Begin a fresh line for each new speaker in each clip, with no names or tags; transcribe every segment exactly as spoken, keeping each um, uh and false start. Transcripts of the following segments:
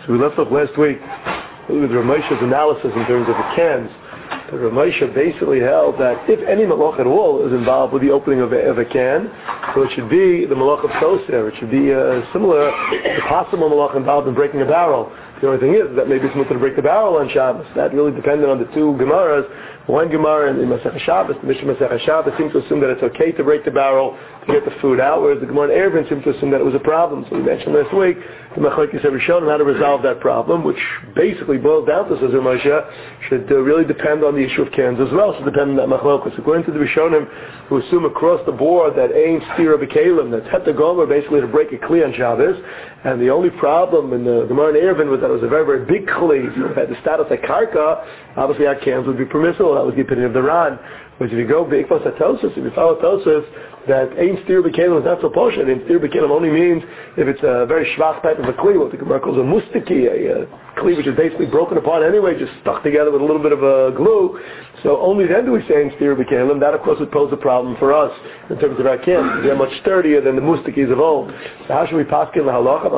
So we left off last week with Rav Moshe's analysis in terms of the cans. But Rav Moshe basically held that if any malach at all is involved with the opening of a, of a can, so it should be the malach of soser. It should be uh, similar to possible malach involved in breaking a barrel. The only thing is that maybe it's mutter to break the barrel on Shabbos. That really depended on the two Gemaras. One Gemara in Masech Shabbos, the Mishnah Masech Shabbos, seems to assume that it's okay to break the barrel to get the food out, whereas the Gemara in Eruvin seems to assume that it was a problem. So we mentioned last week the Machlokes Rishonim how to resolve that problem, which basically boils down to, says Rav Moshe, should uh, really depend on the issue of cans as well. Should depend on that Machlokes. According to the Rishonim, who assume across the board that ain't stira b'kelim, that's het gomer basically to break a kli on Shabbos, and the only problem in the Gemara in Eruvin was that it was a very very big kli, so it had the status of karka. Obviously our cans would be permissible. That was the opinion of the Ran. But if you go big plus Tosos, if you follow Tosos, that ain't steer b'kelim is not so posh. Ain't steer b'kelim only means if it's a very schwach type of a kli, what the Gemara calls a mustiki, a, a kli which is basically broken apart anyway, just stuck together with a little bit of a glue. So only then do we say ain't steer b'kelim. That of course would pose a problem for us in terms of our cans. They're much sturdier than the mustikis of old. So how should we paskin the halacha?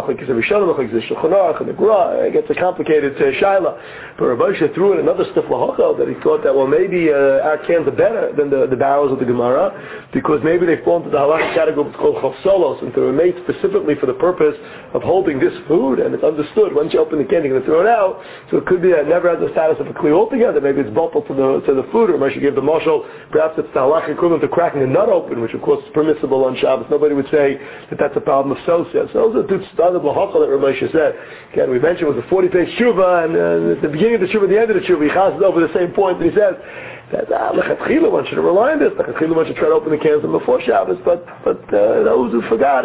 It gets a complicated uh, shaila. But Rav Moshe threw in another stuff lahacha that he thought that well maybe uh, our cans are better than the, the barrels of the Gemara because maybe they fall into the halacha category that's called chavsolos, and they're made specifically for the purpose of holding this food, and it's understood once you open the can you're going to throw it out. So it could be that it never has the status of a kli altogether. Maybe it's bottled to the to the food, or Moshe gave the marshal. Perhaps it's the halacha equivalent to cracking a nut open, which of course is permissible on Shabbos. Nobody would say that that's a problem of sosia. So those are the two standard lahacha that Rav Moshe said. Again, we mentioned it was a forty-page tshuva, and uh, at the beginning of the tshuva, at the end of the tshuva, he chases over the same point, and he says that ah, lechatchila one should rely on this. Lechatchila one should try to open the cans before Shabbos, but but uh, those who forgot,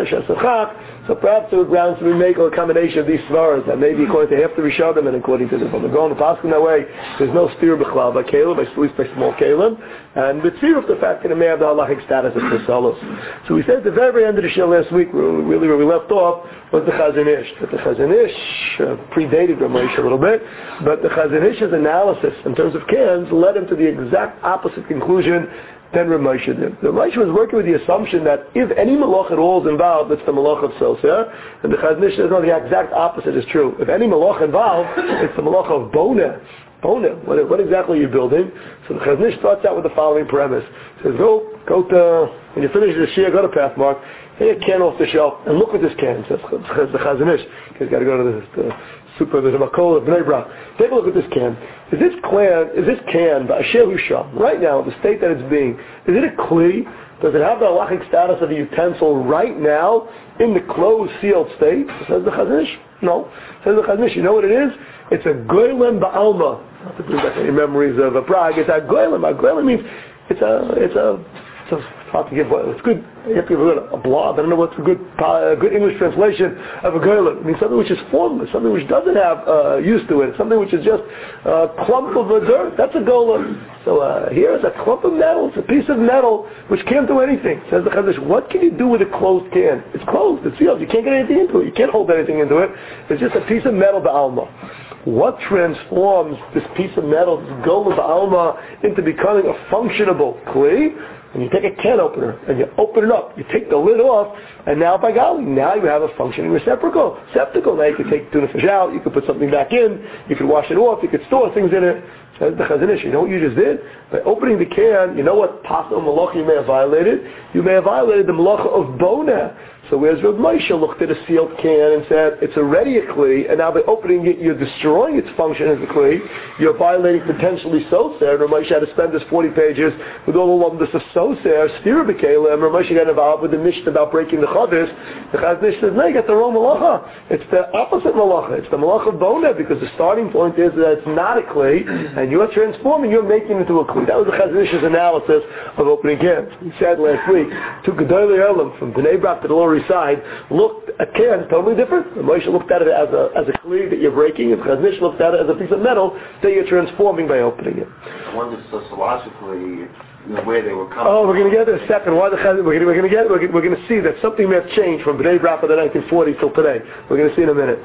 so perhaps there were grounds to make a combination of these svaras that maybe according to half the Rishonim and according to the from the Gaon Paskin that way, there's no steer b'chlal by kelim, by at least by small kelim, and with fear of the fact that it may have the halachic status of cheshalos. So we said at the very, very end of the show last week, really where we left off, was the Chazon Ish. That the Chazon Ish uh, predated Rav Moshe a little bit, but the Chazon Ish's analysis in terms of cans led him to the exact opposite conclusion than Rav Moshe did. Rav Moshe was working with the assumption that if any malach at all is involved, it's the malach of soser, and the Chazon Ish says no, the exact opposite is true. If any malach involved, it's the malach of boneh. Boneh. What, what exactly are you building? So the Chazon Ish starts out with the following premise. He says, go, go to, when you finish the shir, go to Pathmark, take a can off the shelf, and look at this can. Says the Chazon Ish. He's got to go to the, the super, there's a makol of Bnei Brak. Take a look at this can. Is this can, is this can, Ba'asher Husham, right now, the state that it's being, is it a kli? Does it have the halachic status of a utensil right now in the closed, sealed state? Says the Chazon Ish. No. Says the Chazon Ish. You know what it is? It's a goylem ba'alma. Not to bring back any memories of uh, Prague. It's a goylem. A goylem means it's a, it's a, it's a, it's hard to give, it's good. You have to give a, a blob. I don't know what's a good, uh, good English translation of a goylem. It means something which is formless, something which doesn't have uh, use to it, something which is just a clump of dirt. That's a golem. So uh, here is a clump of metal. It's a piece of metal which can't do anything. Says the Chazon Ish, what can you do with a closed can? It's closed. It's sealed. You can't get anything into it. You can't hold anything into it. It's just a piece of metal ba'alma. What transforms this piece of metal, this golem ba'alma, into becoming a functionable kli? And you take a can opener and you open it up. You take the lid off, and now by golly, now you have a functioning receptacle. Receptacle. Now you can take tuna fish out. You can put something back in. You can wash it off. You can store things in it. Says the Chazon Ish. You know what you just did? By opening the can, you know what possible malacha you may have violated? You may have violated the malacha of boneh. So whereas Rav Moshe looked at a sealed can and said, it's already a kli, and now by opening it, you're destroying its function as a kli, you're violating potentially soser, and Rav Moshe had to spend this forty pages with all the lumdus of soser, stira b'kelim, and Rav Moshe got involved with the mishnah about breaking the chavis. The Chazon Ish says, no, you got the wrong malacha. It's the opposite malacha. It's the malacha of boneh, because the starting point is that it's not a kli, and you're transforming, you're making it into a kli. That was the Chazon Ish's analysis of opening cans. He said last week, to Gedolei Olam, from Bnei Brak to the Lower East Side, looked at cans totally different. And Moshe looked at it as a as a kli that you're breaking, and Chazon Ish looked at it as a piece of metal that you're transforming by opening it.
I wonder sociologically the way they were coming.
Oh, we're going to get there in a second. Why the Chazon? We're going to get. We're going to see that something may have changed from Bnei Brak of the nineteen forties till today. We're going to see in a minute.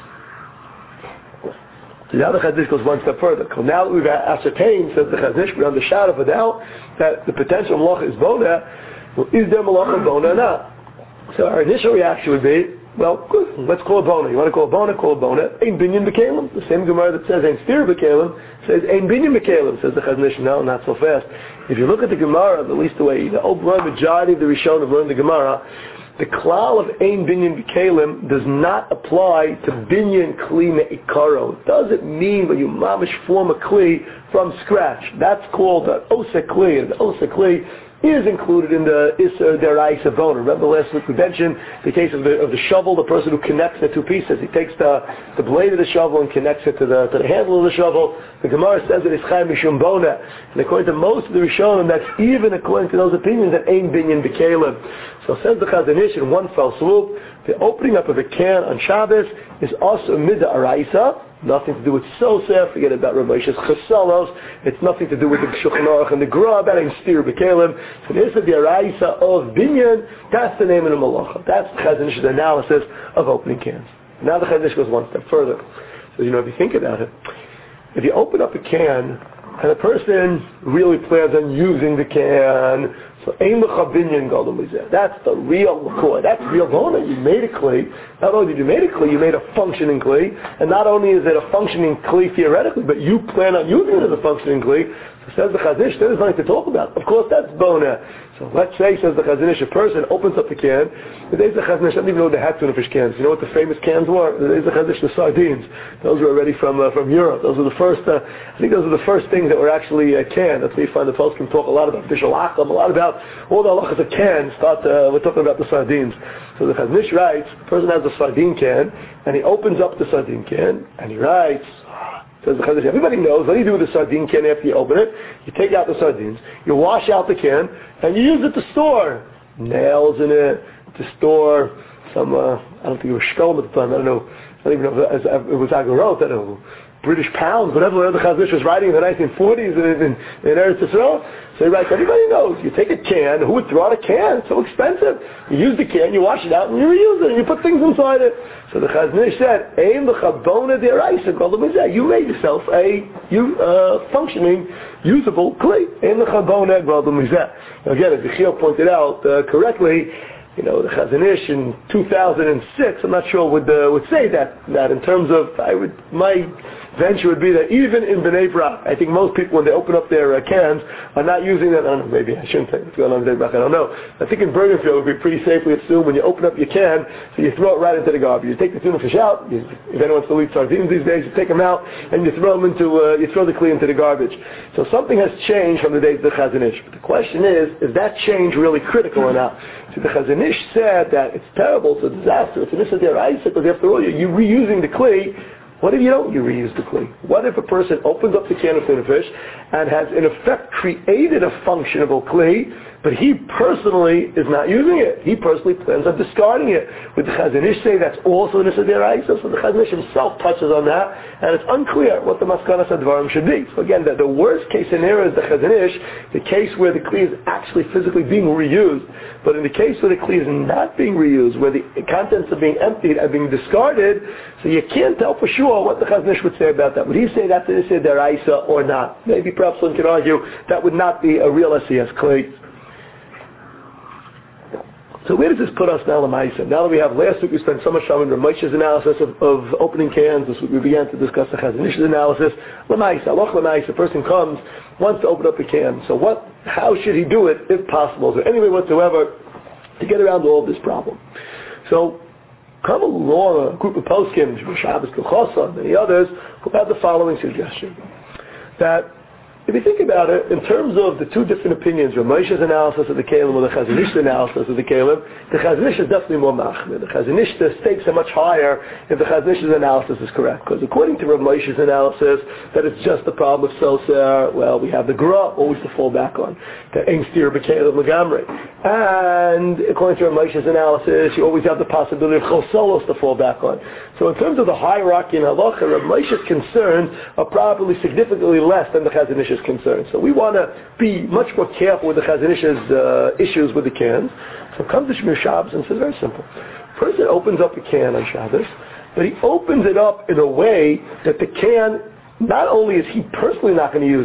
So now the Chazon Ish goes one step further. Now that we've ascertained, says the Chazon Ish, beyond the shadow of a doubt, that the potential malacha is boneh. Well, is there malacha boneh or not? So our initial reaction would be, Well, good. Let's call a bona. You want to call a bona? Call a bona. Ein binyan b'kelim. The same Gemara that says ein stir b'kelim says ein binyan b'kelim. Says the Chazon Ish. No, not so fast. If you look at the Gemara, at least the way the overall majority of the Rishon have learned the Gemara, the klal of ein binyan b'kelim does not apply to binyan kli me'ikaro. It doesn't mean when you mamish form a kli from scratch. That's called an osek kli, and the osek kli is included in the Isser Deraisa Bona. Remember last week we mentioned the case of the, of the shovel, the person who connects the two pieces. He takes the, the blade of the shovel and connects it to the to the handle of the shovel. The Gemara says that it's Chaim Mishum Bona. And according to most of the Rishonim, that's even according to those opinions that Ein Binyan B'Kelim. So says the Chazon Ish in one fell swoop, the opening up of a can on Shabbos is also Mida Araisa. Nothing to do with Sosa, forget about Rav Moshe's Chesalos. It's nothing to do with the Shulchan Aruch and the Gra, that ain't Stir B'Kelim. So this is the Araisa of Binyan, that's the name of the Malacha. That's the Chazon Ish's analysis of opening cans. Now the Chazon Ish goes one step further. So you know, if you think about it, if you open up a can, and a person really plans on using the can, so Ein L'cha Binyan Gadol Mizeh. That's the real L'koi. That's real Bona. You made a Kli. Not only did you make a Kli, you made a functioning Kli. And not only is it a functioning Kli theoretically, but you plan on using it as a functioning Kli. So says the Chazon Ish, there's nothing to talk about. Of course, that's Bona. So let's say, says the Chazon Ish, a person opens up the can. The days of the Chazon Ish, I don't even know what they had tuna fish cans. You know what the famous cans were? The days of the Chazon Ish, the sardines. Those were already from uh, from Europe. Those were the first, uh, I think those were the first things that were actually uh, canned. That's where you find the folks can talk a lot about fish alacham, a lot about all the halachas of cans. Start, uh, we're talking about the sardines. So the Chazon Ish writes, the person has a sardine can, and he opens up the sardine can, and he writes, says the Chazon Ish, everybody knows what do you do with the sardine can after you open it? You take out the sardines, you wash out the can, and you use it to store nails in it, to store some, uh, I don't think it was shkolm at the time, I don't know, I don't even know if it was agarot, I don't know, British pounds, whatever the Chazon Ish was writing in the nineteen forties in, in, in Eretz Yisrael. So he writes, everybody knows, you take a can, who would throw out a can? It's so expensive. You use the can, you wash it out, and you reuse it, and you put things inside it. So the Chazon Ish said, Ein L'cha Bona D'Oraisa Gadol Mizeh. You made yourself a you, uh, functioning, usable Kli. Ein L'cha Bona Gadol Mizeh. Again, as Yechiel pointed out uh, correctly, you know, the Chazon Ish in two thousand six, I'm not sure would uh, would say that that in terms of I would my venture would be that even in Bnei Brak, I think most people when they open up their uh, cans are not using that. I don't know, maybe I shouldn't say what's going on in Bnei Brak, I don't know. I think in Bergenfield it would be pretty safely assumed when you open up your can, so you throw it right into the garbage. You take the tuna fish out. You, if anyone still eats sardines these days, you take them out and you throw them into uh, you throw the Kli into the garbage. So something has changed from the days of the Chazon Ish. But the question is, is that change really critical or not? So the Chazon Ish said that it's terrible, it's a disaster, it's an Issa D'Oraisa, because after all, you're, you're reusing the Kli. What if you don't you reuse the Kli? What if a person opens up the can of tuna fish and has in effect created a functionable Kli, but he personally is not using it? He personally plans on discarding it. Would the Chazon Ish say that's also an Issa D'Oraisa? So the Chazon Ish himself touches on that, and it's unclear what the Maskanas Advarim should be. So again, the, the worst case scenario is the Chazon Ish, the case where the Kli is actually physically being reused. But in the case where the Kli is not being reused, where the contents are being emptied and being discarded, so you can't tell for sure what the Chazon Ish would say about that. Would he say that's an Issa D'Oraisa or not? Maybe perhaps one can argue that would not be a real S E S Kli. So where does this put us now, Lamaisa? Now that we have, last week we spent so much time on Rav Moshe's analysis of, of opening cans. This week we began to discuss the Chazon Ish's analysis. Lamaisa, Aloch Lamaisa, a person comes, wants to open up a can. So what, how should he do it, if possible? Is there any way whatsoever to get around all of this problem? So, come along a group of poskim, Shabbos Kilchosa, and many others, who have the following suggestion. That, if you think about it, in terms of the two different opinions, Rav Moshe's analysis of the Kalim or the Chazon Ish's analysis of the Kalim, the Chazon Ish is definitely more machmir. The Chazon Ish, the stakes are much higher if the Chazon Ish's analysis is correct. Because according to Rav Moshe's analysis, that it's just the problem of Soser, well, we have the Gra always to fall back on. The Ein Stir B'Kelim L'Gamrei. And according to Rav Moshe's analysis, you always have the possibility of Chosolos to fall back on. So in terms of the hierarchy in Halacha, Rav Moshe's concerns are probably significantly less than the Chazon Ish is concerned. So we want to be much more careful with the Chazon Ish's uh, issues with the cans. So come to Shmir Shabbos and says very simple. Person opens up a can on Shabbos, but he opens it up in a way that the can, not only is he personally not going to use it,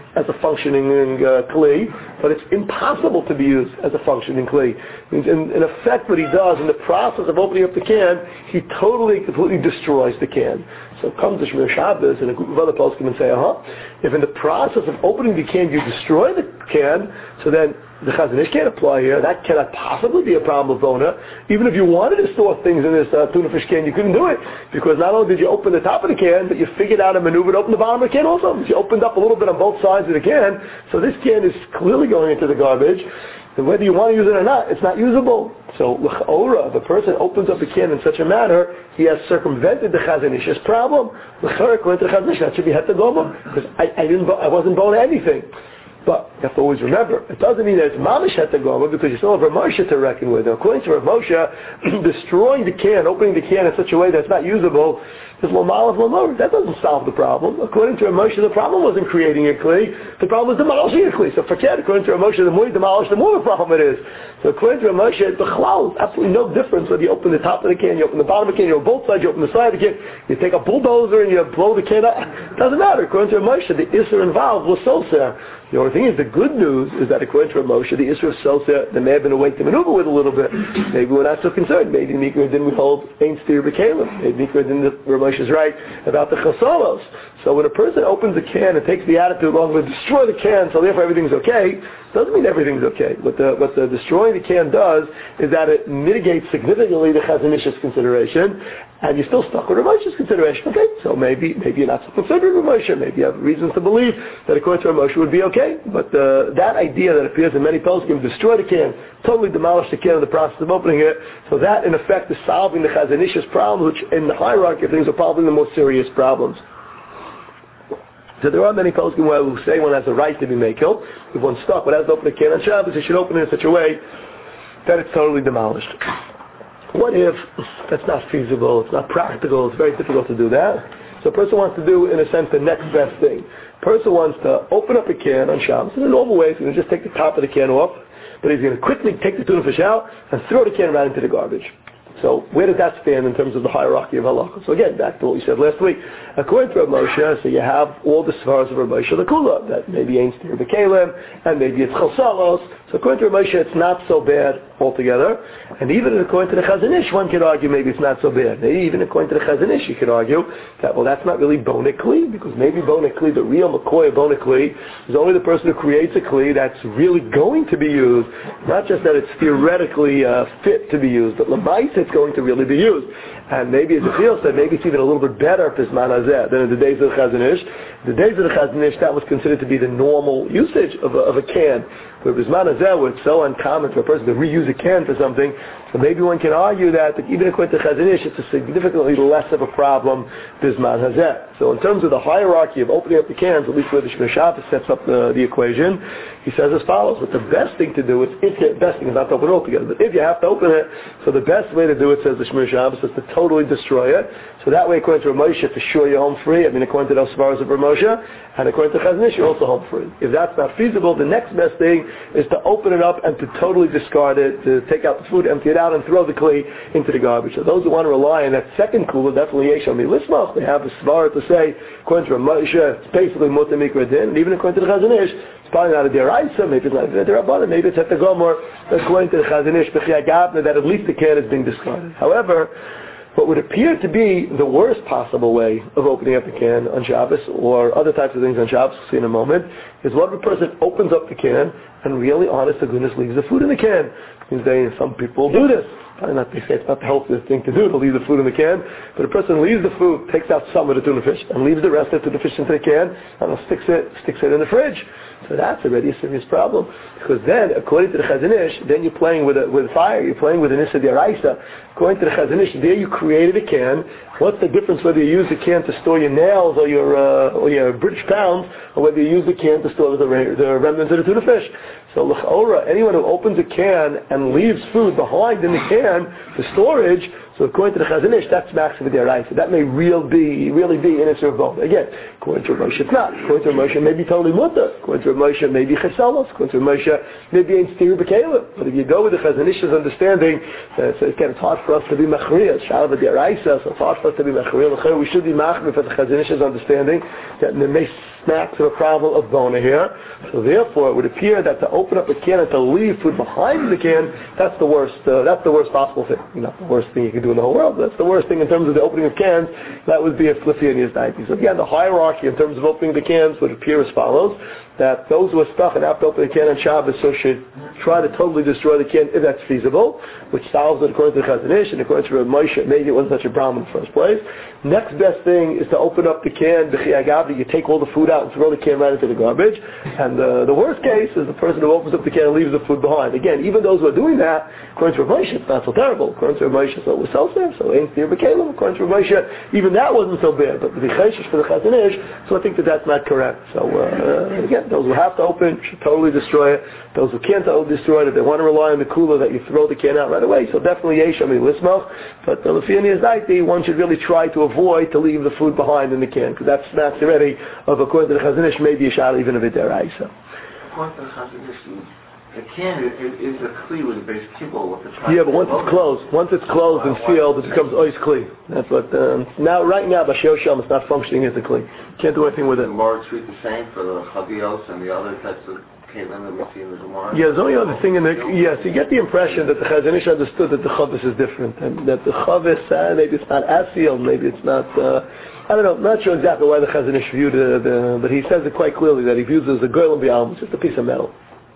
as a functioning uh, kli, but it's impossible to be used as a functioning kli. In, in effect, what he does in the process of opening up the can, he totally, completely destroys the can. So comes the Shmir Shabbos and a group of other poskim and say, uh-huh, if in the process of opening the can you destroy the can, so then the Chazon Ish can't apply here. That cannot possibly be a problem of Bona. Even if you wanted to store things in this uh, tuna fish can, you couldn't do it, because not only did you open the top of the can, but you figured out a maneuver to open the bottom of the can also. You opened up a little bit on both sides of the can, so this can is clearly going into the garbage. And whether you want to use it or not, it's not usable. So, l'cha'ora, if a person opens up the can in such a manner, he has circumvented the Chazon Ish's problem. L'cha'ora, according to the Chazon Ish, that should be hetegoma, because I, I didn't, I wasn't Bona anything. But you have to always remember, it doesn't mean that it's mamish hetegoma, because you still have Rav Moshe to reckon with. Now, according to Rav Moshe, destroying the can, opening the can in such a way that's not usable, is l'mal of l'mor. That doesn't solve the problem. According to Rav Moshe, the problem wasn't creating a kli, the problem was demolishing a kli. So forget, according to Rav Moshe, the more you demolish, the more the problem it is. So according to Rav Moshe, the chlal, absolutely no difference whether you open the top of the can, you open the bottom of the can, you open both sides, you open the side of the can, you take a bulldozer and you blow the can up. It doesn't matter. According to Rav Moshe, the isser involved was soser. The only thing is, the good news is that according to Rav Moshe, the Isra of Seltzer, there may have been a way to maneuver with a little bit. Maybe we're not so concerned. Maybe Mikra didn't withhold Ein Steer B'Kalim. Maybe Mikra didn't, Rav Moshe is right about the Chasalos. So when a person opens a can and takes the attitude along with destroy the can, so therefore everything's okay, doesn't mean everything's okay. What the, what the destroying the can does is that it mitigates significantly the Chazon Ish's consideration, and you're still stuck with Rav Moshe's consideration. Okay, so maybe maybe you're not so concerned with Rav Moshe. Maybe you have reasons to believe that according to Rav Moshe would be okay. But uh, that idea that appears in many poskim, destroy the can, totally demolish the can in the process of opening it, so that in effect is solving the Chazon Ish's problem, which in the hierarchy of things are probably the most serious problems. So there are many poskim who say one has a right to be makil. If one's stuck, one has to open a can on Shabbos, he should open it in such a way that it's totally demolished. What if that's not feasible, it's not practical, it's very difficult to do that? So a person wants to do, in a sense, the next best thing. A person wants to open up a can on Shabbos. In a normal way, he's going to just take the top of the can off, but he's going to quickly take the tuna fish out and throw the can right into the garbage. So where does that stand in terms of the hierarchy of halacha? So again, back to what we said last week. According to Rav Moshe, so you have all the svaras of Rav Moshe the Kula, that maybe ain't steer b'kalim, and maybe it's chalsalos. So according to Rav Moshe, it's not so bad altogether. And even according to the Chazon Ish, one could argue maybe it's not so bad. Maybe even according to the Chazon Ish, you could argue that, well, that's not really bona kli, because maybe bona kli, the real McCoy of bona kli, is only the person who creates a kli that's really going to be used. Not just that it's theoretically uh, fit to be used, but l'maisa it's going to really be used. And maybe, as Ezekiel said, maybe it's even a little bit better for Zman Hazeh than in the days of the Chazon Ish. The days of the Chazon Ish, that was considered to be the normal usage of a, of a can. Where Zman Hazeh, where it's so uncommon for a person to reuse a can for something, so maybe one can argue that, that even according to Chazon Ish, it's a significantly less of a problem than Zman Hazeh. So in terms of the hierarchy of opening up the cans, at least where the Shmir Shabbos sets up the, the equation, he says as follows: but the best thing to do is, if the best thing is not to open it altogether, but if you have to open it, so the best way to do it, says the Shmir Shabbos, is to totally destroy it. So that way, according to Rav Moshe, for sure you're home free. I mean, according to those svaras of Rav Moshe, and according to Chazon Ish, you're also home free. If that's not feasible, the next best thing is to open it up and to totally discard it, to take out the food, empty it out, and throw the kli into the garbage. So those who want to rely on that second kula, definitely yeshal milismach, they have a svara to say, according to Rav Moshe, it's basically mutar mikra din, and even according to the Chazon Ish, it's probably not a deraisa, maybe it's not a derabbanan, maybe it's at the gomor, according to the Chazon Ish, that at least the can is being discarded. However, what would appear to be the worst possible way of opening up the can on Shabbos, or other types of things on Shabbos, we'll see in a moment, is what if a person opens up the can and really, honest to goodness, leaves the food in the can. Because they, some people do this. Probably not, they say it's not the healthiest thing to do, to leave the food in the can, but a person leaves the food, takes out some of the tuna fish, and leaves the rest of the tuna fish into the can, and sticks it, sticks it in the fridge. So that's already a serious problem, because then, according to the Chazon Ish, then you're playing with a, with fire, you're playing with an Issa D'Oraisa. According to the Chazon Ish, there you created a can. What's the difference whether you use the can to store your nails or your uh, or your British pounds, or whether you use the can to store the, the remnants of the tuna fish? So l'chaora, anyone who opens a can and leaves food behind in the can for storage, So according to the Chazon Ish, that's maximum deraisa. That may real be, really be in a Servon. Again, according to Moshe, it's not. According to Moshe, it may be totally mutter. According to Moshe, it may be chesalos. According to Moshe, maybe ain't steer b'kelim. But if you go with the Chazon Ish's understanding, uh, so again, it's hard for us to be machriya. It's shalav deraisa, so it's hard for us to be machriya. We should be machriya for the Chazon Ish's understanding that there may snacks of a problem of bona here. So therefore, it would appear that to open up a can and to leave food behind the can, that's the worst. Uh, that's the worst possible thing. Not the worst thing you can do in the whole world. That's the worst thing in terms of the opening of cans. That would be a Philippians ninety. So again, the hierarchy in terms of opening the cans would appear as follows: that those who are stuck and have to open the can on Shabbos so should try to totally destroy the can if that's feasible, which solves it according to the Chazon Ish and according to Rav Moshe. Maybe it wasn't such a problem in the first place. Next best thing is to open up the can. You take all the food out and throw the can right into the garbage. And uh, the worst case is the person who opens up the can and leaves the food behind. Again, even those who are doing that, according to Rav Moshe, it's not so terrible. According to Rav Moshe, so it was so sad. So ain't there b'kelim. According to Rav Moshe, even that wasn't so bad. But the cheshish for the Chazon Ish, so I think that that's not correct. So uh, again, those who have to open should totally destroy it. Those who can't totally destroy it, if they want to rely on the cooler, that you throw the can out right away. So definitely yesh, I mean, lismach. But the Philippians ninety, one should really try to avoid to leave the food behind in the can, because that's that's already of according to the Chazon Ish, maybe a shot even of it deraisa.
According to the Chazon Ish, the can is, is a kli with a base kibble with the.
Yeah, but once it's closed, once it's closed and sealed, it becomes ois kli. That's what. Um, now, right now, b'sheo sham, it's not functioning as a kli. Can't do anything with it.
The Gemara treat the same for the chavios and the other types of kelim that we see in the Gemara.
Yeah, there's only other thing in the. Yes, you get the impression that the Chazon Ish understood that the chavis is different, and that the chavis uh, maybe it's not as sealed, maybe it's not. Uh, I don't know, I'm not sure exactly why the Chazon Ish viewed it, uh, but he says it quite clearly that he views it as a goyim b'alm, just a piece of metal.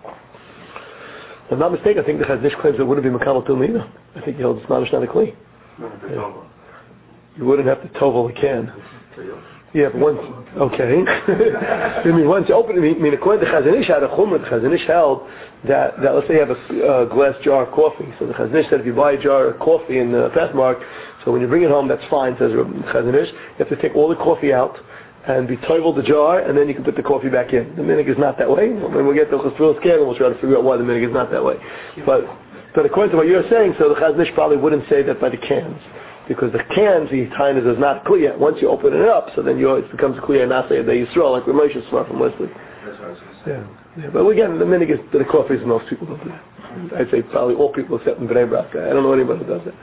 If I'm not mistaken, I think the Chazon Ish claims it wouldn't be makabel tum either. I think he holds it's not a kli. Yeah. You wouldn't have to tovel a can. Yeah, but once, okay. I mean, once you open it, I mean, according to Chazon Ish, had a chumrah, the Chazon Ish held that, that, let's say you have a uh, glass jar of coffee. So the Chazon Ish said if you buy a jar of coffee in the Fastmark, so when you bring it home, that's fine, says Chazon Ish. You have to take all the coffee out and be tovel the jar, and then you can put the coffee back in. The minig is not that way. When we get to the Chazon scale, we'll try to figure out why the minig is not that way. But, but according to what you're saying, so the Chazon Ish probably wouldn't say that by the cans. Because the cans, the time is not clear. Once you open it up, so then you, it becomes clear and not say that you throw, like Rav Moshe smart from Wesley.
That's what I was going to say.
Yeah, yeah. But again, the minig is the coffees, and most people don't do that. I'd say probably all people except in Bnei Brak. I don't know anybody who does that.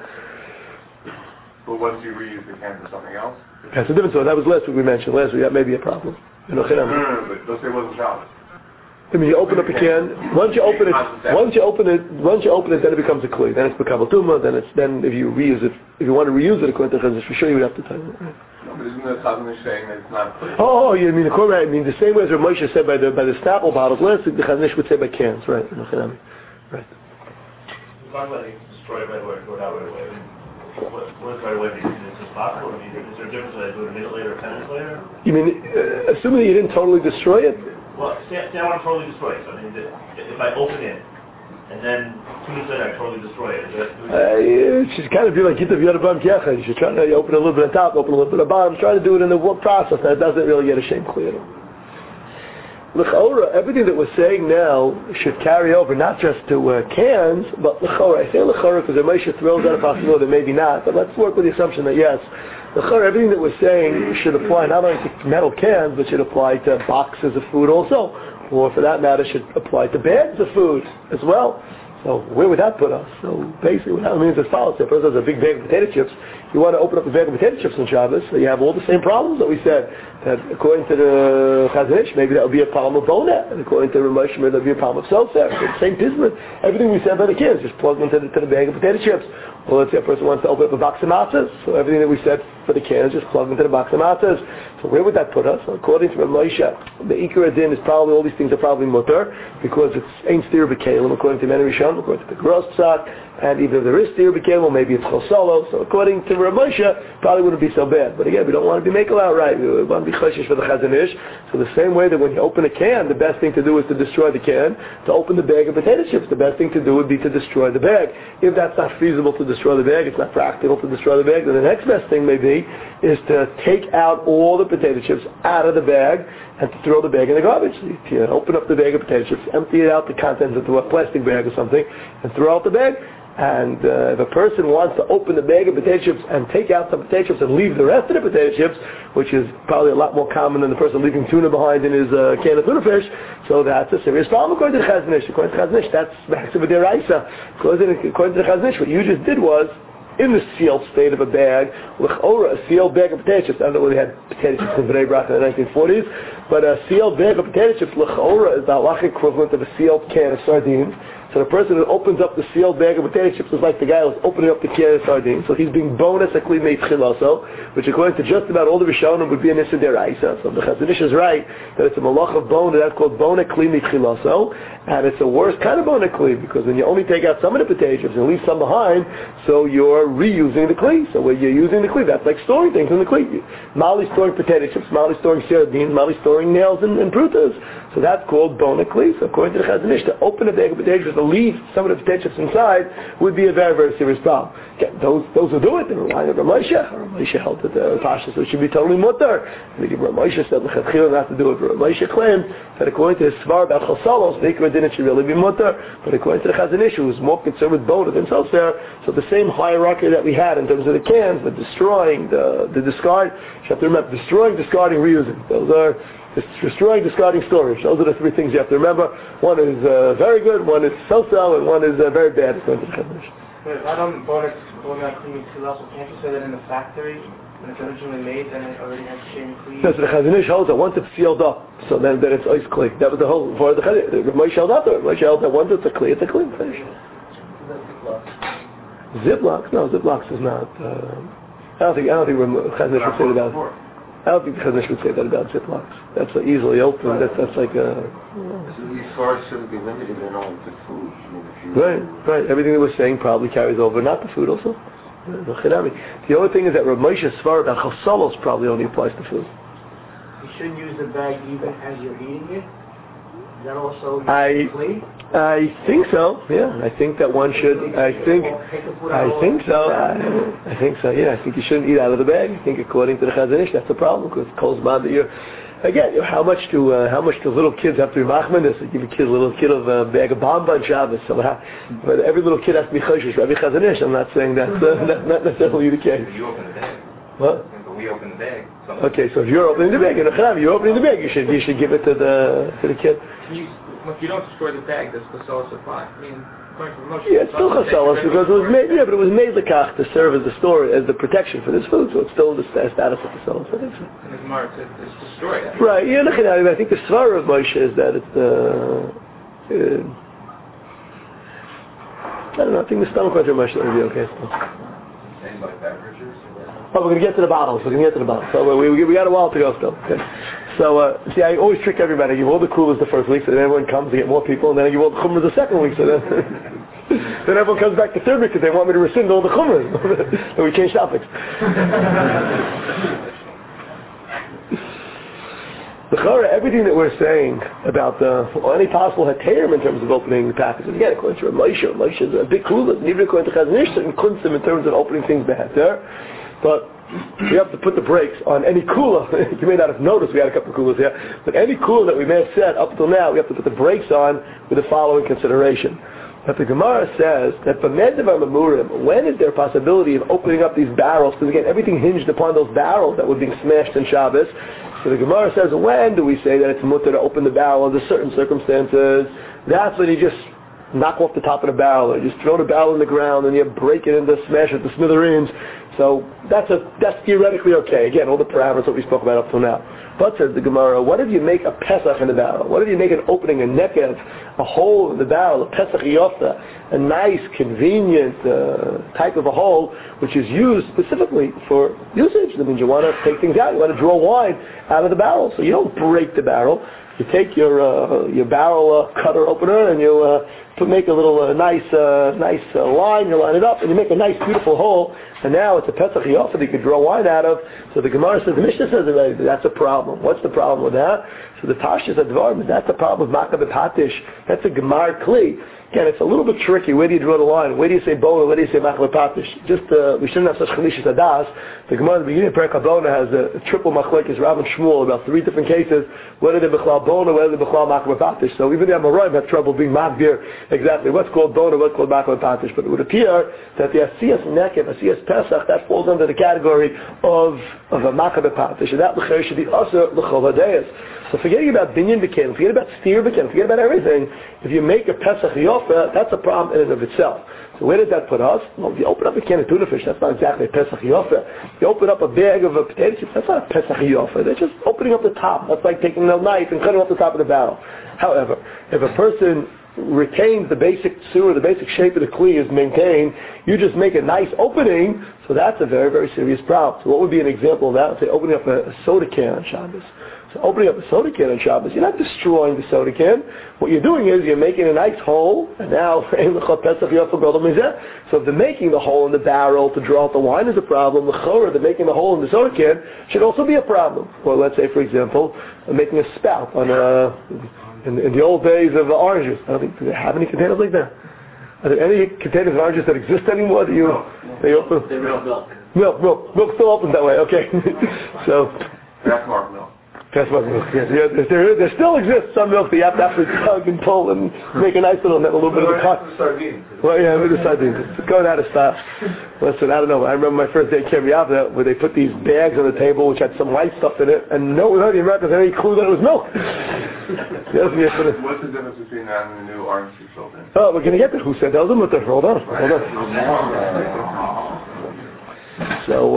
But once you reuse the can for something else?
That's a different story. That was last week we mentioned. Last week that may be a problem. You know,
no, no, no, but let's say it wasn't Shabbos.
I mean, you open up a can. Once you open it, once you open it, once you open it, then it becomes a kli. Then it's makabel tumah. Then it's then if you reuse it, if you want to reuse it according to Chazon Ish, for sure you would have to tell it.
No, but isn't that Chazon Ish saying that it's not kli?
Oh, you mean the Korah? I mean the same way as Rav Moshe said by the by the Snapple bottles. Last week the Chazon Ish would say by cans, right? Right.
Talk about it destroy right away, go out right away. What, what is right away? Is it possible? I mean, is there a difference whether I do it a minute later or ten minutes later?
You mean uh, assuming that you didn't totally destroy it?
Well, say, say I want to totally destroy it. So I mean, if I open it, and then two minutes later I totally destroy it, is that...
Uh, it should kind of be like Gita V'Yadabam Kiecha. You should try to open a little bit on top, open a little bit on bottom, try to do it in the process. That doesn't really get a shame clear. L'chora, everything that we're saying now should carry over not just to uh, cans, but l'chora. I say l'chora because Rav Moshe throws out a possibility that maybe not, but let's work with the assumption that yes, l'chora, everything that we're saying should apply not only to metal cans, but should apply to boxes of food also, or for that matter should apply to bags of food as well. So where would that put us? So basically what that means is as follows. If a person has a big bag of potato chips, you want to open up a bag of potato chips on Shabbos, so you have all the same problems that we said. That according to the Chazon Ish, maybe that would be a problem of bona, and according to Rav Moshe, maybe that would be a problem of seltzer. So the same business. Everything we said about the kids, just plug into the, to the bag of potato chips. Or let's say a person wants to open up a box of matzahs, so everything that we said for the cans, just plug into the box of matzahs. So where would that put us? So according to Rav Moshe, the Ikar Adin is probably, all these things are probably mutter, because it's ain't steer b'kelim, according to Meni Rishon, according to the Gross Psak, and either there is steer b'kelim, or maybe it's chosolo. So according to Rav Moshe, probably wouldn't be so bad. But again, we don't want to be making out right. We want to be choshesh for the Chazon Ish. So the same way that when you open a can, the best thing to do is to destroy the can. To open the bag of potato chips, the best thing to do would be to destroy the bag. If that's not feasible to destroy the bag, it's not practical to destroy the bag, then the next best thing may be is to take out all the potato chips out of the bag and to throw the bag in the garbage. You, you open up the bag of potato chips, empty it out, the contents into a plastic bag or something, and throw out the bag. And uh, if a person wants to open the bag of potato chips and take out some potato chips and leave the rest of the potato chips, which is probably a lot more common than the person leaving tuna behind in his uh, can of tuna fish, so that's a serious problem according to the Chazon Ish. According to the Chazon Ish, that's Maxim D'Oraisa. According to the Chazon Ish, what you just did was, in the sealed state of a bag, l'chora, a sealed bag of potato chips. I don't know whether they had potato chips in Bnei Brak in the nineteen forties, but a sealed bag of potato chips, l'chora, is the halachic equivalent of a sealed can of sardines. So the person who opens up the sealed bag of potato chips is like the guy who's opening up the can of sardines. So he's being bonus akli meit chilaso, which according to just about all the Rishonim would be an issa deraisa. So the Chazon Ish is right that it's a malach of bone, and that's called bone akli meit chilaso, and it's a worse kind of bone akli because when you only take out some of the potato chips and leave some behind, so you're reusing the kli. So when you're using the kli, that's like storing things in the kli. Molly's storing potato chips, Molly's storing sardines, Molly's storing nails and, and prutas. So that's called bone akli. So according to the Chazon Ish, to open a bag of potato chips, leave some of the potato chips inside would be a very, very serious problem. Again, those those who do it, they're relying on Rav Moshe. Rav Moshe held that the Pasha, so it should be totally mutter. And Rav Moshe said l'chadchila not to do it. Rav Moshe claimed that according to his svar about chasalos, the ikra din it should really be mutter. But according to the Chazon Ish, who was more concerned with boner than sofer, so the same hierarchy that we had in terms of the cans, the destroying, the the discard. You have to remember, destroying, discarding, reusing. Those are destroying, discarding, storage. Those are the three things you have to remember. One is uh, very good, one is so-so, and one is uh, very bad. It's going to the
But I don't bonus going out cleaning too loud, so can't you say that in the factory, when it's originally made, then it already has shame clean?
No, so the Chazon Ish holds that once it's sealed up, so then, then it's ice clean. That was the whole, for the Chazon Ish. Moshe held up there. Moshe held that once it's a clean, it's a clean finish. Ziplocs? No, Ziplocs is not. Uh, I don't think, I don't think Chazon Ish would say that about I don't think the Chazon Ish would say that about Ziplocs. That's uh, easily open. That's that's like a.
So these cars shouldn't be limited in only to food. I mean, if you
Right, right. Everything that we're saying probably carries over, not the food also. The only thing is that Rav Moshe's svar about chasalos probably only applies to food.
You shouldn't use the bag even as you're eating it? Is that also
I,
clean?
I think so, yeah. I think that one should, I think, I think so. I, I think so, yeah. I think you shouldn't eat out of the bag. I think according to the Chazon Ish, that's a problem because it calls man that you're, again, how much do uh, how much do little kids have to be machmanis? They give a kid a little kid of a bag of bonbon Shabbos. So how, but every little kid has to be choshesh. Rabbi Chazon Ish, I'm not saying that's, uh, that's not necessarily the case.
You open the bag.
What?
But we open the bag.
Okay, so if you're opening the bag, you're you're opening the bag, you should you should give it to the to the kid.
You, if you don't destroy the bag, does chasalas apply? I mean, according to Moshe,
Yeah, it's still chasalas because it was made. Yeah, but it was made lekach to serve as the store, as the protection for this food. So it's still the st- status of chasalas. I think so.
And the Gemara said it's destroyed.
Right. Yeah, look at that. I think the svar of Moshe is that it's the. Uh, uh, I don't know. I think the stomach question of Moshe would be okay still.
Same like beverages?
Oh, we're going to get to the bottles. We're going to get to the bottles. So we, we, we got a while to go still. Okay. So, uh, see, I always trick everybody. I give all the coolers the first week, so then everyone comes to get more people, and then I give all the chumras the second week, so then, then everyone comes back the third week because they want me to rescind all the chumras. And we change topics. The chara, everything that we're saying about the, or any possible heterim in terms of opening the packages, again, according to Moshe, Moshe is a big cooler, and even according to Chazon Ish, certain kunsim in terms of opening things beheter. But we have to put the brakes on any cooler. You may not have noticed we had a couple of coolers here, but any cooler that we may have said up until now, we have to put the brakes on with the following consideration. But the Gemara says that when is there a possibility of opening up these barrels? Because again, everything hinged upon those barrels that were being smashed in Shabbos. So the Gemara says, when do we say that it's mutter to open the barrel under certain circumstances? That's when you just knock off the top of the barrel, or just throw the barrel in the ground and you break it into smash it to smithereens. So that's a that's theoretically okay. Again, all the parameters that we spoke about up till now. But says the Gemara, what if you make a pesach in the barrel? What if you make an opening, a nekev, a hole in the barrel, a pesach yofta, a nice, convenient uh, type of a hole, which is used specifically for usage? That means you want to take things out, you want to draw wine out of the barrel. So you don't break the barrel. You take your uh, your barrel uh, cutter opener and you uh, put, make a little uh, nice uh, nice uh, line. You line it up and you make a nice beautiful hole. And now it's a pesach yofa that you could draw wine out of. So the Gemara says, the Mishnah says that that's a problem. What's the problem with that? So the Pashas Advarim is that's a problem with Makabet Hatish. That's a Gemar Kli. Again, it's a little bit tricky. Where do you draw the line? Where do you say bona? Where do you say machloek patish? Just uh, we shouldn't have such chalishas adas. The Gemara at the beginning of Perek HaBona has a, a triple machlekes Rav and Shmuel about three different cases. Whether they're b'chlal bona, whether they're b'chlal machloek patish. So even the Amoraim have trouble being mavir exactly what's called bona, what's called machloek patish. But it would appear that the asiyas nekev, asiyas pesach, that falls under the category of of a machloek patish, and that l'cher should be also l'chol hadayas. So forgetting about binyan b'ken, forget about steer b'ken, forget about everything. If you make a pesach yofa, that's a problem in and of itself. So where does that put us? Well, if you open up a can of tuna fish, that's not exactly a pesach yofa. You open up a bag of a potato chips, that's not a pesach yofa. They're just opening up the top. That's like taking a knife and cutting off the top of the barrel. However, if a person retains the basic sewer, the basic shape of the kli is maintained, you just make a nice opening, so that's a very, very serious problem. So what would be an example of that? Let's say opening up a, a soda can on Shabbos. So opening up a soda can on Shabbos, you're not destroying the soda can. What you're doing is you're making a nice hole, and now, so if they're making the hole in the barrel to draw out the wine is a problem, the chorah, they're making the hole in the soda can, should also be a problem. Or let's say, for example, making a spout on a, in, in the old days of oranges. I don't think, do they have any containers like that? Are there any containers of oranges that exist anymore? Do you, no. They open?
They're real milk.
Milk, milk. Milk still opens that way, okay. So,
That's Mark milk.
That's what milk. Yes, yeah, there, there still exists some milk that you have to actually tug and pull and make a nice little, a little bit of a cut. Well, yeah, with the sardines. It's going out of style. Listen, I don't know. I remember my first day at Kiryavna where they put these bags on the table which had some white stuff in it, and no one of the Americans had any clue that it was milk. Yes, yes,
what's the difference between that and the new orange juice filled in?
Oh, we're going to get there. Who said that? Hold on. Hold on. Hold on. So,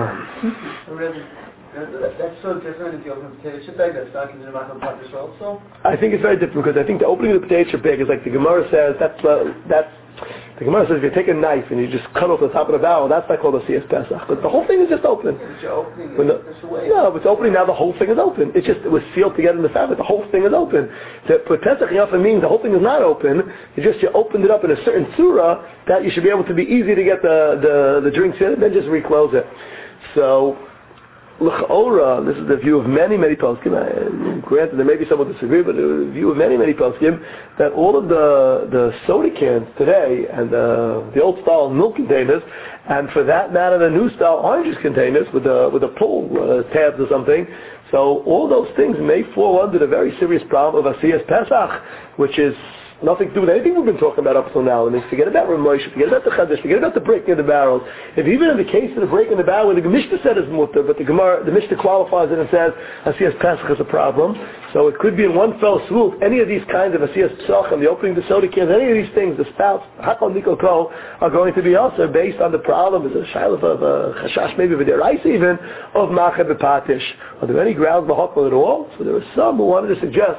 uh...
That's so different if you open a potato chip bag. That's not considered machloek patish also.
I think it's very different because I think the opening of the potato chip bag is like the Gemara says. That's uh, that's the Gemara says if you take a knife and you just cut off the top of the barrel, that's not called a siyas pesach. But the whole thing is just open.
Yeah, but you're opening
When the,
it
no, if it's opening now, the whole thing is open. It's just it was sealed together in the fabric. The whole thing is open. So for pesach, it often means the whole thing is not open. It's just you opened it up in a certain surah that you should be able to be easy to get the the, the drinks in, and then just reclose it. So. L'cha'ora, this is the view of many, many poskim. Granted, there may be someone disagree, but the view of many, many poskim that all of the the soda cans today and the the old style milk containers, and for that matter, the new style oranges containers with the with the pull uh, tabs or something. So all those things may fall under the very serious problem of asiyas pesach, which is nothing to do with anything we've been talking about up until now. I mean, forget about Rav Moshe, forget about the Chadash, forget about the breaking of the barrels. If even in the case of the breaking of the barrel, where the Mishnah said is mutter, but the Gemara, the Mishnah qualifies it and says asiyas pesach is a problem. So it could be in one fell swoop. Any of these kinds of asiyas pesach and the opening of the soda cans, any of these things, the spouts, hakol nikol kol, are going to be also based on the problem. Is a shiloh of a chashash, maybe of a derais even of machloek patish. Are there any grounds mahakol at all? So there are some who wanted to suggest.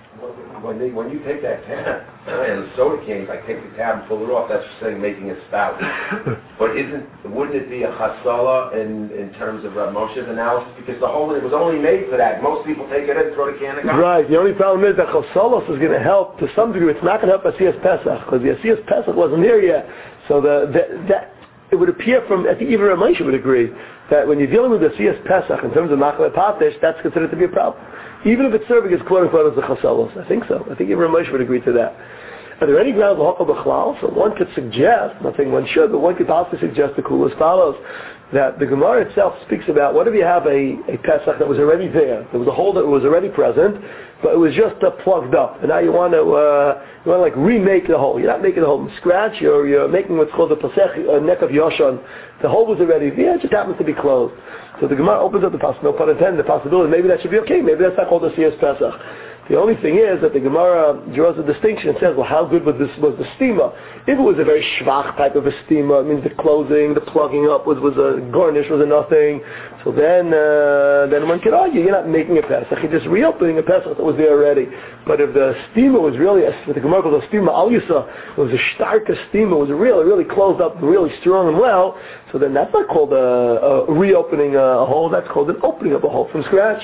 When, they, when you take that can and the soda can, like take the tab and pull it off, that's just saying making a spout. But isn't wouldn't it be a chasala in in terms of Rav Moshe's analysis? Because the whole it was only made for that. Most people take it and throw the can and go.
Right. The only problem is that chasalos is going to help to some degree. It's not going to help asiyas pesach because the asiyas pesach wasn't there yet. So the, the that it would appear from I think even Rav Moshe would agree that when you're dealing with the asiyas pesach in terms of machloek patish, that's considered to be a problem. Even if it's serving as quote unquote as a chasalos. I think so. I think even Rav Moshe would agree to that. Are there any grounds of hakol b'chlal? So one could suggest, not saying one should, but one could possibly suggest the cool as follows, that the Gemara itself speaks about what if you have a, a Pesach that was already there, there was a hole that was already present, but it was just uh, plugged up, and now you want to uh, you want to like remake the hole. You're not making the hole from scratch. You're you're making what's called the pasech uh, neck of yoshan. The hole was already there; it just happens to be closed. So the Gemara opens up the possibility, no pun intended, the possibility maybe that should be okay. Maybe that's not called the siyas Pesach. The only thing is that the Gemara draws a distinction and says, well, how good was this was the steamer? If it was a very schwach type of a steamer, it means the closing, the plugging up was, was a garnish, was a nothing. So then uh, then one could argue, you're not making a Pesach, you're just reopening a Pesach that was there already. But if the steamer was really, what the Gemara calls a steamer al yisa, it was a starker steamer, it was really, really closed up, really strong and well, so then that's not called a, a reopening a hole, that's called an opening of a hole from scratch.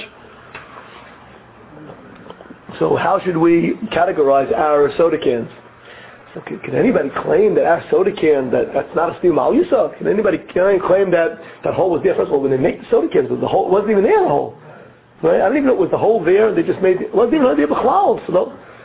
So how should we categorize our soda cans? So can, can anybody claim that our soda can, that, that's not a steam al yisaf? Can anybody can claim that that hole was there? First of all, when they make the soda cans, was the hole, it wasn't even there, the hole. Right? I don't even know, was the hole there? They just made, it wasn't even there b'chlal. So no,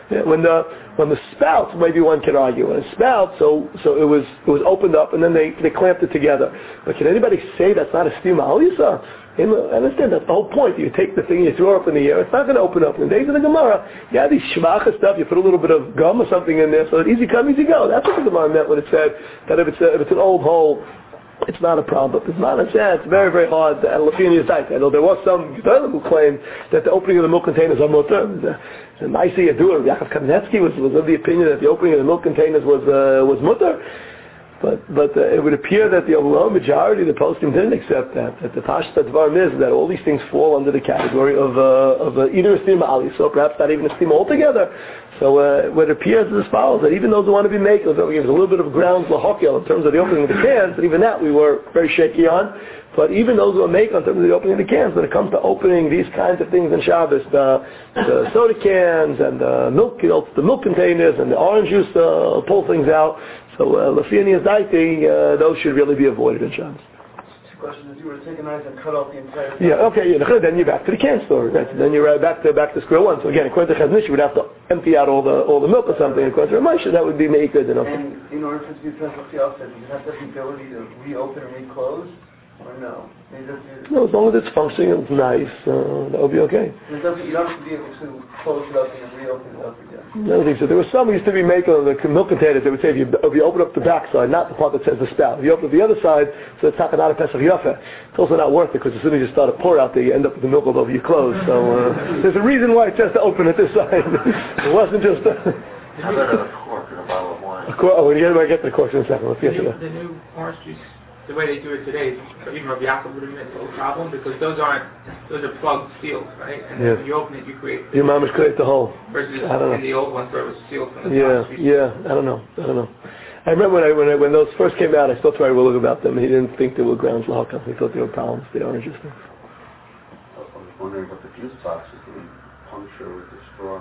Yeah, when the when the spout, maybe one can argue. When a spout, so so it was it was opened up and then they, they clamped it together. But can anybody say that's not a stima alisa? I understand that's the whole point. You take the thing, you throw it up in the air. It's not going to open up. In the days of the Gemara, you have these shvacha stuff. You put a little bit of gum or something in there, so that easy come, easy go. That's what the Gemara meant when it said that if it's a, if it's an old hole, it's not a problem. But it's not a chance. It's very, very hard. And Lafini is right. I know there was some Gedolim who claimed that the opening of the milk containers are mutter. The Naisi Yadur, Yaakov Kamenetsky was, was of the opinion that the opening of the milk containers was uh, was mutter. But but uh, it would appear that the overwhelming majority of the posting didn't accept that. That the Pashta Dvarim is that all these things fall under the category of uh, of uh, either a stima ali, so perhaps not even a stima altogether. So uh, what appears is as follows: that even those who want to be making, there was a little bit of grounds lahokel in terms of the opening of the cans, and even that we were very shaky on. But even those who are making in terms of the opening of the cans, when it comes to opening these kinds of things in Shabbos, the, the soda cans and the milk, you know, the milk containers and the orange juice, uh, pull things out. So, Lafini is daiti, uh, those should really be avoided in Shabbos.
Two questions. If you were to take a knife and cut off the entire thing.
Yeah, okay, yeah, then you're back to the can store. Right? Then you're right back to back to square one. So again, according to Chaznish, you would have to empty out all the all the milk or something. According to Ramesha, that would be make good enough.
And in order for it to be Pesach Yosef, you have to have the ability to reopen and reclose, or no? Maybe that's
No, as long as it's functioning and it's nice, uh, that would be okay.
And it doesn't, you don't have to be able to close it up and then reopen it up again.
I don't think so. There was some who used to be making the milk containers. They would say if you, if you open up the back side, not the part that says the spout, if you open up the other side, so it's not a Pesach Yafeh, it's also not worth it because as soon as you start to pour out there, you end up with the milk all over your clothes. So uh, there's a reason why it says to open it this side. It wasn't just a...
How about a cork and a bottle of wine?
A cork, oh, we're going to get to the corks in a second. Let's
The
get to
new,
that.
the new orange juice, the way they do it today, even Rabbi Yaakov would admit it's a problem because those aren't, those are plugged seals, right? And
Yeah.
when you open it, you create
Your mom has created the hole.
versus
I don't know.
in the old ones where it was sealed from the
Yeah,
top.
yeah, I don't know, I don't know. I remember when I, when I, when those first came out, I still tried to look about them, and he didn't think they were grounds lahaka. He thought they were problems, the oranges things.
I was wondering what the fuse boxes would puncture with the straw.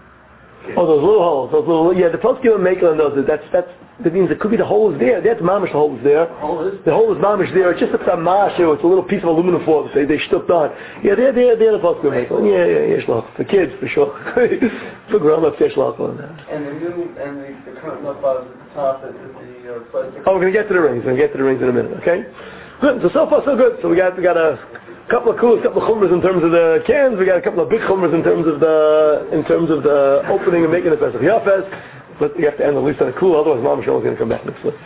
Oh, those little holes, those little, yeah, the post given makel on those, that's, that's, that means it could be the hole is there. That's mamish, the hole is there.
hole is
The hole is mamish there. It's just a samash, it's a little piece of aluminum foil that they, they stuffed on. Yeah, they're, they're, they're the post given makel. Yeah, yeah, yeah, shlach. For kids, for sure. For grown-ups, yeah, shlach on that.
And the new, and the, the current milk bottles at the top, that is the uh, plastic.
Oh, we're going to get to the rings. We're going to get to the rings in a minute, okay? Good. So, so far, so good. So we got, we got a couple of cool, couple of chumras in terms of the cans. We got a couple of big chumras in terms of the, in terms of the opening and making the Pesach Yafes. But we have to end at least on a cool, otherwise Mama Shalom is going to come back next week.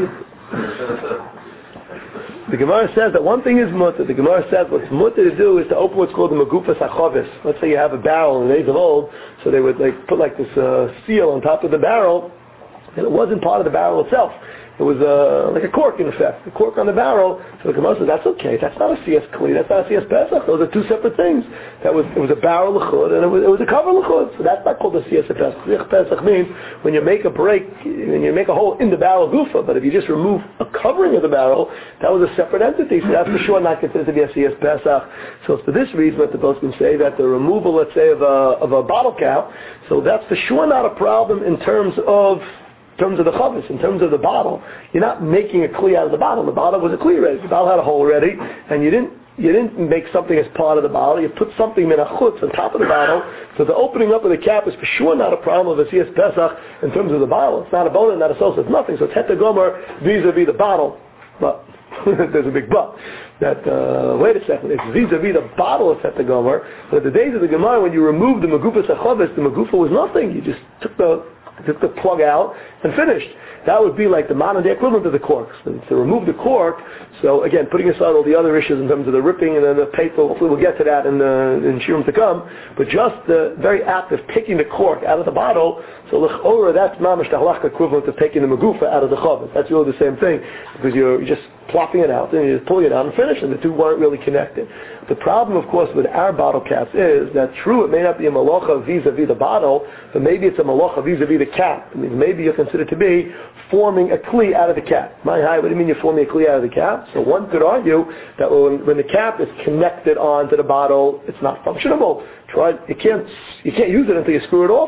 The Gemara says that one thing is mutter. The Gemara says what's mutter to do is to open what's called the Magufas HaChavis. Let's say you have a barrel in the days of old, so they would like put like this uh, seal on top of the barrel, and it wasn't part of the barrel itself. It was uh, like a cork in effect, a cork on the barrel. So the Gemara says that's okay. That's not a C S Kli. That's not a C S Pesach. Those are two separate things. That was it was a barrel l'chud and it was, it was a cover l'chud. So that's not called a C S Pesach. C S Pesach means when you make a break, when you make a hole in the barrel gufa. But if you just remove a covering of the barrel, that was a separate entity. So that's for sure not considered to be a C S Pesach. So it's for this reason that the poskim say that the removal, let's say, of a of a bottle cap. So that's for sure not a problem in terms of. In terms of the chavis, in terms of the bottle, you're not making a kli out of the bottle. The bottle was a kli already. The bottle had a hole already, and you didn't you didn't make something as part of the bottle. You put something in a chutz on top of the bottle. So the opening up of the cap is for sure not a problem of a C S Pesach in terms of the bottle. It's not a bone, not a sauce, it's nothing. So it's het gomer vis-a-vis the bottle. But there's a big but. That uh, wait a second, it's vis-a-vis the bottle of het gomer. But at the days of the Gemara, when you removed the magufas hachavis, the magufa was nothing. You just took the took the plug out and finished. That would be like the modern day equivalent of the corks. So to remove the cork, so again, putting aside all the other issues in terms of the ripping and then the paper, hopefully we'll get to that in the in shiurim to come, but just the very act of taking the cork out of the bottle, so l'chora, that's mamash the halakha equivalent of taking the magufa out of the chavis. That's really the same thing, because you're just plopping it out and you're just pulling it out and finishing. The two weren't really connected. The problem, of course, with our bottle caps is that true, it may not be a malacha vis-a-vis the bottle, but maybe it's a malacha vis-a-vis the cap. I mean, maybe you're considered to be forming a kli out of the cap. My high, what do you mean you're forming a kli out of the cap? So one could argue that when, when the cap is connected onto the bottle, it's not functionable. Try, you can't you can't use it until you screw it off.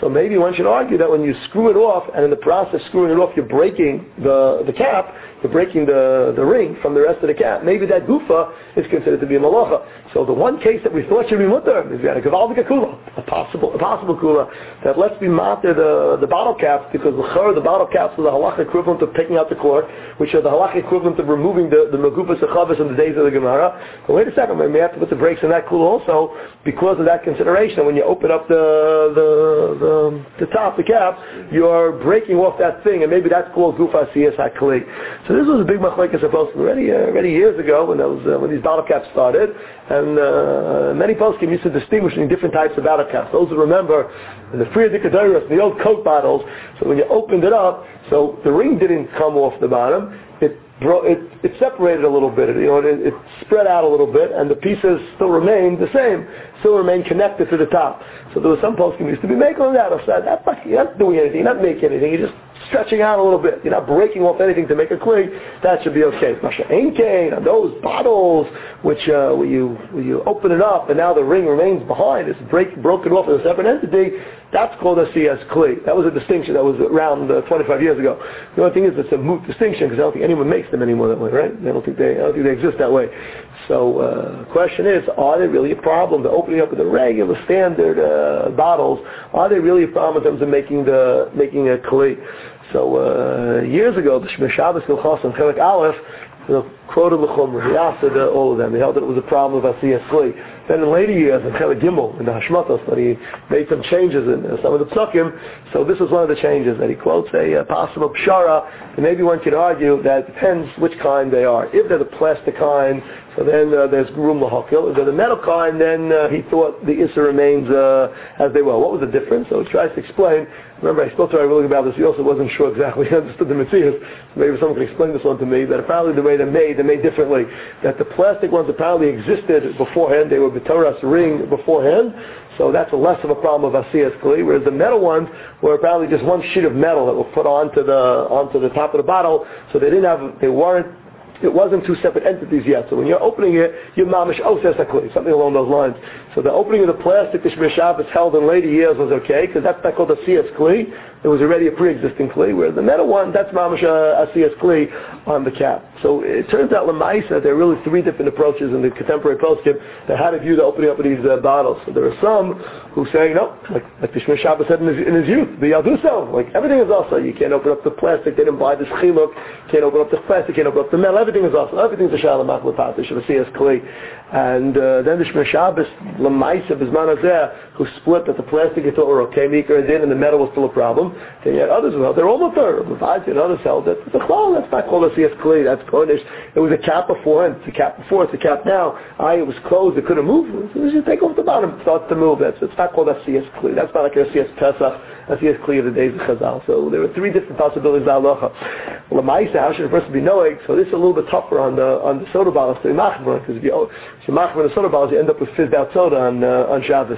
So maybe one should argue that when you screw it off, and in the process of screwing it off, you're breaking the, the cap, you're breaking the, the ring from the rest of the cap. Maybe that gufa is considered to be a malacha. So the one case that we thought should be mutter is we had a gavaldik kula, a possible, a possible kula, that lets me matter the, the bottle caps, because the, the bottle caps are the halacha equivalent of taking out the cork, which are the halacha equivalent of removing the, the megufas chavis in the days of the Gemara. But wait a second, we have to put the brakes in that kula also, because of that consideration. When you open up the, the, the, the top, the cap, you're breaking off that thing, and maybe that's called gufa siyas hakli. So this was a big machlekes supposed to already, uh, already years ago when, that was, uh, when these bottle caps started, and uh, many poskim used to distinguish between different types of bottle caps. Those who remember the Friedrich Adoros, the old Coke bottles, so when you opened it up, so the ring didn't come off the bottom, it bro- it, it separated a little bit, it, you know, it, it spread out a little bit, and the pieces still remained the same, still remained connected to the top. So there was some poskim used to be making that, or said, that's not, you're not doing anything, you're not making anything, you're just stretching out a little bit. You're not breaking off anything to make a kli. That should be okay. Masha Einkein, on those bottles, which uh, where you where you open it up and now the ring remains behind, it's break, broken off as a separate entity, that's called a C S kli. That was a distinction that was around uh, twenty-five years ago. The only thing is it's a moot distinction because I don't think anyone makes them anymore that way, right? I don't think they, I don't think they exist that way. So the uh, question is, are they really a problem? The opening up of the regular standard uh, bottles, are they really a problem in terms of making the making a kli? So uh, years ago, the Shmir Shabbos Hilchos and Chelik Aleph, you know, quoted L'chumra. He asked uh, all of them. He held that it was a problem of Asiyas Kli. Then in later years, in Chelik Gimel, in the Hashmatos, that he made some changes in uh, some of the psukim. So this was one of the changes that he quotes a uh, possible pshara. And maybe one could argue that it depends which kind they are. If they're the plastic kind, so then uh, there's room lahakil. If they're the metal kind, then uh, he thought the issa remains uh, as they were. What was the difference? So he tries to explain. Remember, I spoke to Rabbi about this. He also wasn't sure exactly. He understood the Metzias. So maybe someone can explain this one to me. That apparently the way they're made, they're made differently. That the plastic ones apparently existed beforehand. They were b'toras ring beforehand. So that's a less of a problem of asiyas kli. Whereas the metal ones were apparently just one sheet of metal that were put onto the onto the top of the bottle. So they didn't have. They weren't. It wasn't two separate entities yet. So when you're opening it, you're mamish oses hakli, something along those lines. So the opening of the plastic, the Shmir Shabbos held in later years was okay, because that's not called a siyas kli. It was already a pre-existing kli, whereas the metal one, that's mamish a siyas kli on the cap. So it turns out lemaisa, there are really three different approaches in the contemporary poskim that how to view the opening up of these uh, bottles. So there are some who say, no, like, like the Shmir Shabbos said in his, in his youth, the Yaduso, like everything is also, you can't open up the plastic, they didn't buy this chiluk, can't open up the plastic, can't open up the metal, everything is also, everything's a shalom machlopat, should see as kli. And uh, then the Shmir Shabbos, lemaisa bizman hazeh, who split that the plastic they thought were okay, Mika did, and the metal was still a problem. Then you had others who held, they're all mutar, and others held that the chlal, that's not called a siyas kli, that's kodesh. It was a cap beforehand, it's a cap before, it's a cap now. I, it was closed, it couldn't move. So you take off the bottom, it starts to move. That's, it's not called a siyas kli. That's not like a siyas pesach, a siyas kli of the days of Chazal. So there were three different possibilities of halacha. Well, the ma'isa, how should a person be knowing? So this is a little bit tougher on the on the soda bottles to be machmer, because if you if you machmer the soda bottles, you end up with fizzed out soda on uh, on Shabbos.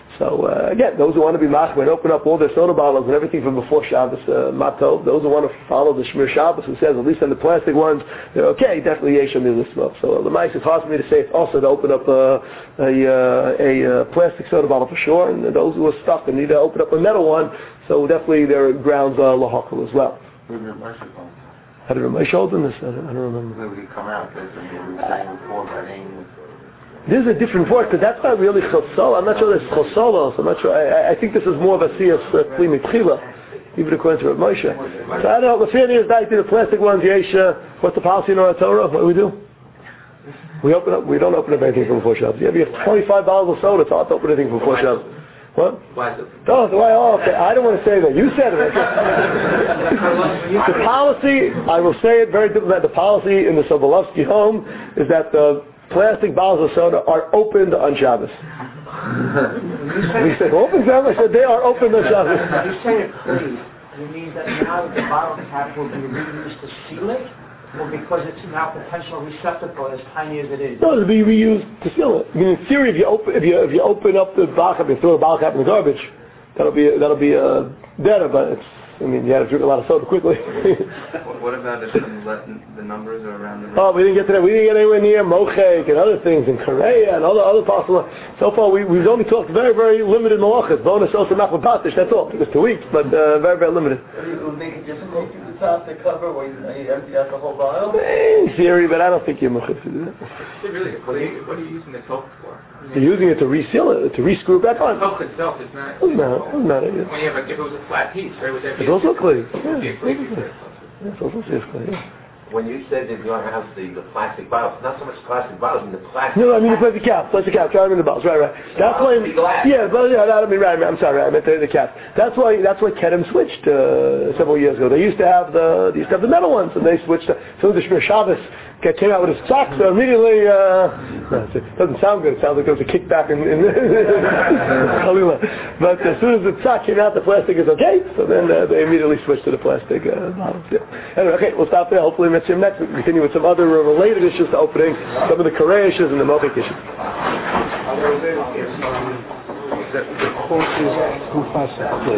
So uh, again, those who want to be machmer and open up all their soda bottles and everything from before Shabbos, uh, matov, those who want to follow the Shmir Shabbos, who says at least on the plastic ones, they're okay, definitely yesham milismo. So the mice, it's hard for me to say it's also to open up a, a, a, a plastic soda bottle for sure, and those who are stuck and need to open up a metal one, so definitely there are grounds uh, lahakal as well. How did Ramesh hold in this? I don't, I don't remember.
Maybe we come out, there's a we were saying before about aiming.
This is a different word, because that's not really chosol. I'm not sure there's chosolos. I'm not sure. I, I think this is more of a siyas kli mitchila, even according to Rav Moshe. So I don't know. The fear is back to the plastic ones. Yesh, uh, what's the policy in our Torah? What do we do? We open up. We don't open up anything from before Shabbos. Yeah, we have twenty-five bottles of soda. It's hard to open anything from before Shabbos. What?
Why is it?
Oh, why? Oh, okay. I don't want to say that. You said it. The policy, I will say it very differently. The policy in the Sobolovsky home is that the plastic bottles of soda are opened on Shabbos. We said open them. I said they are opened on Shabbos.
You say it clearly. You mean that now the bottle cap will be reused to seal it, or because it's now potential receptacle as tiny as it is?
No, it'll be reused to seal it. I mean, in theory, if you open if you if you open up the bottle cap and throw the bottle cap in the garbage, that'll be that'll be uh, better. But it's I mean, you had to drink a lot of soda quickly.
What, what about if the, the numbers are around the...
Oh, we didn't get to that. We didn't get anywhere near Mochek and other things in Korea and other other possible. So far, we, we've only talked very, very limited malachas. Bonus also machlopatish. That's all. It was two weeks, but uh, very, very limited.
It would make it difficult to the top to cover where you, you empty out the whole bottle?
In theory, but I don't think you're mochad to do that.
It's really, what are you, what are you using the toke for?
You're using it to reseal it, to re-screw it back on.
The toke itself is not...
Doesn't matter. Doesn't matter. Yeah.
When you have a, if it was a flat piece, right, would that be...
It's also clean.
It would be
Yeah.
a clean piece.
Yeah, it's also safe clean. Yeah.
When you said that your house, the, the plastic bottles, not so much plastic bottles, I mean the plastic...
No, I mean the plastic cap, plastic cap, try them in the bottles, right, right. That's why, yeah, but yeah, I mean, right, I'm sorry, I meant the, the cap. That's why, that's why Kedem switched uh, several years ago. They used to have the, they used to have the metal ones, and they switched. To, so the Shmir Shabbos came out with his socks, so immediately, uh, no, it doesn't sound good. It sounds like there was a kickback in, in Chalila. But as soon as the sock came out, the plastic is okay. So then uh, they immediately switched to the plastic uh, bottles. Yeah. Anyway, okay, we'll stop there. Hopefully, we'll see you next week. We continue with some other uh, related issues to opening, some of the Korea issues and the Mochik issues.
The, the course is